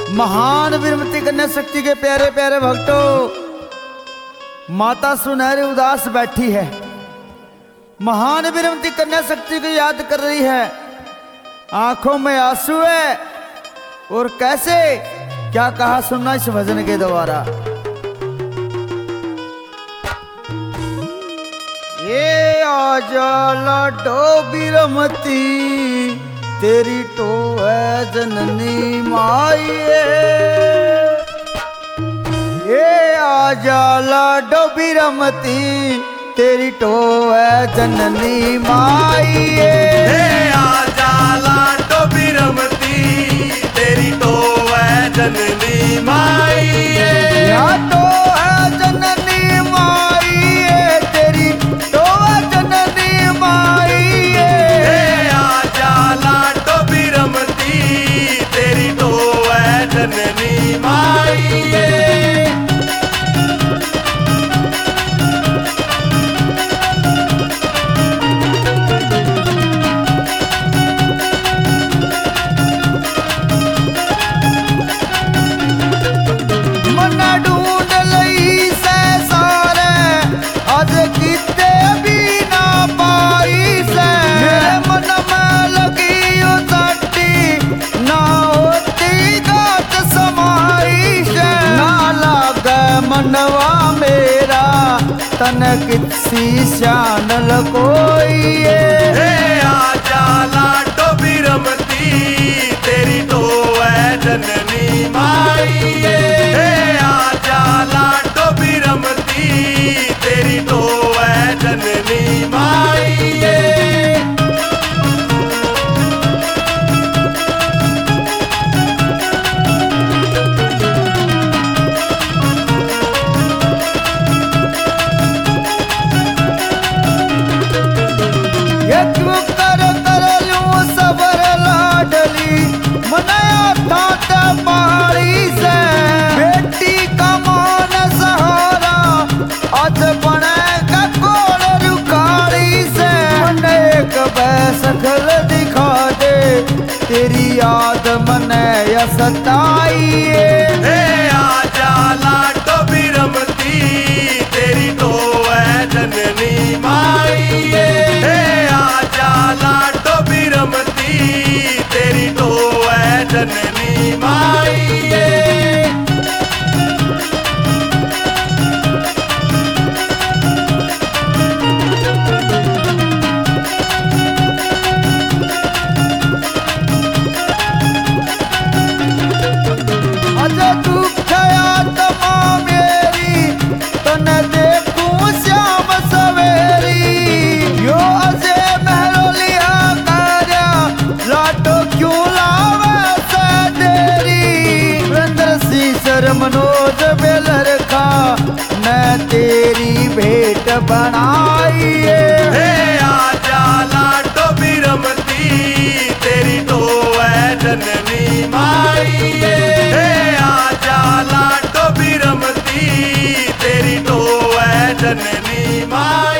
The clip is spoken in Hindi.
महान विरमती कन्या शक्ति के प्यारे प्यारे भक्तों, माता सुनहरी उदास बैठी है, महान विरमती कन्या शक्ति को याद कर रही है। आंखों में आंसू है। और कैसे क्या कहा सुनना इस भजन के द्वारा। ये आजा लाडो विरमती तेरी तो है जननी माई। ये आजा लाडो विरमती तेरी तो है जननी माई। ये आजा लाडो विरमती तेरी तो है जननी माई। या तो है जननी माई तेरी तो है जननी माई। ये आजा लाडो विरमती तेरी तो है जननी माई। मनवा मेरा तन किसी शानल कोई। हे आजा लाडो विरमती तेरी तो है जननी माई। हे आजा लाडो विरमती तेरी तो है जननी माई। सकल दिखा दे तेरी याद मने या सताई। हे आजा लाडो विरमती तेरी तो है जननी माई। हे आजा लाडो विरमती तेरी तो है जननी माई। मनोज बेलर का मैं तेरी भेंट बनाई। हे आजा लाडो विरमती तेरी तो है जननी माई। हे आजा लाडो विरमती तेरी तो है जननी माई।